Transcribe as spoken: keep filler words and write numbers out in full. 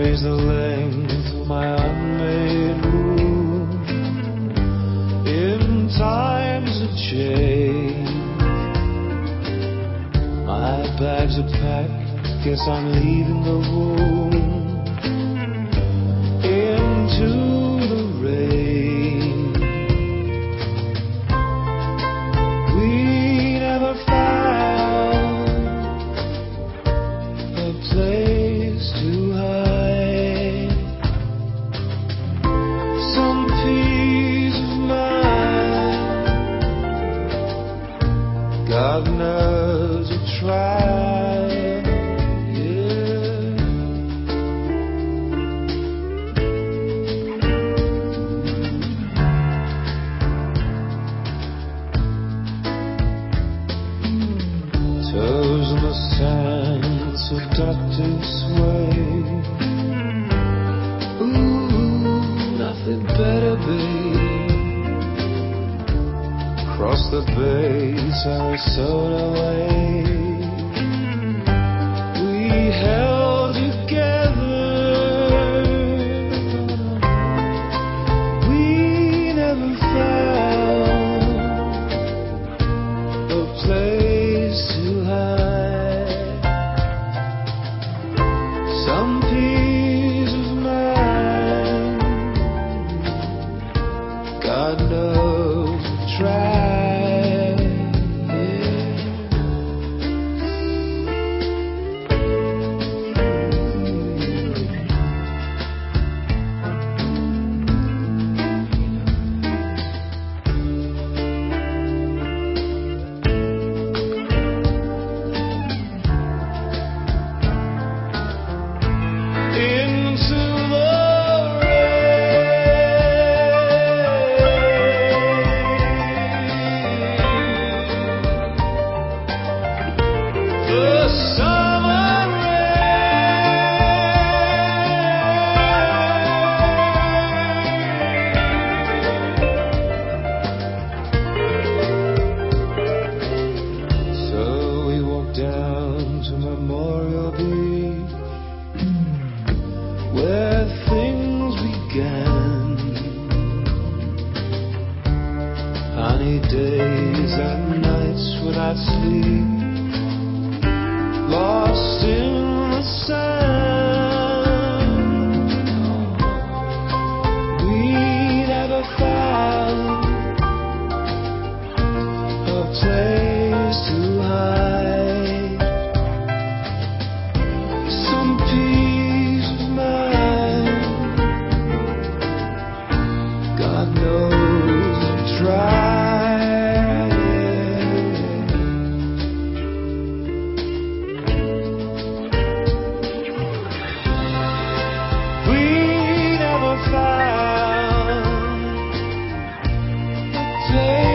varies the length of my unmade room. In times of change, my bags are packed, guess I'm leaving the womb. Into the rain, we never found a place to hide. Some peace of mind, God knows I tried. Toes in the sand, seductive sway. Ooh, nothing better, babe. Across the bay, Sarasota way, we held together. We never found a place to hide. Some peace of mind, God knows I tried, yeah. Into the rain, the summer rain. So we walked down to Memorial Beach, where things began. Honey days and nights without sleep, lost in the sand. We never found a place to hide. Some peace of mind, God knows I tried, yeah. We never found a place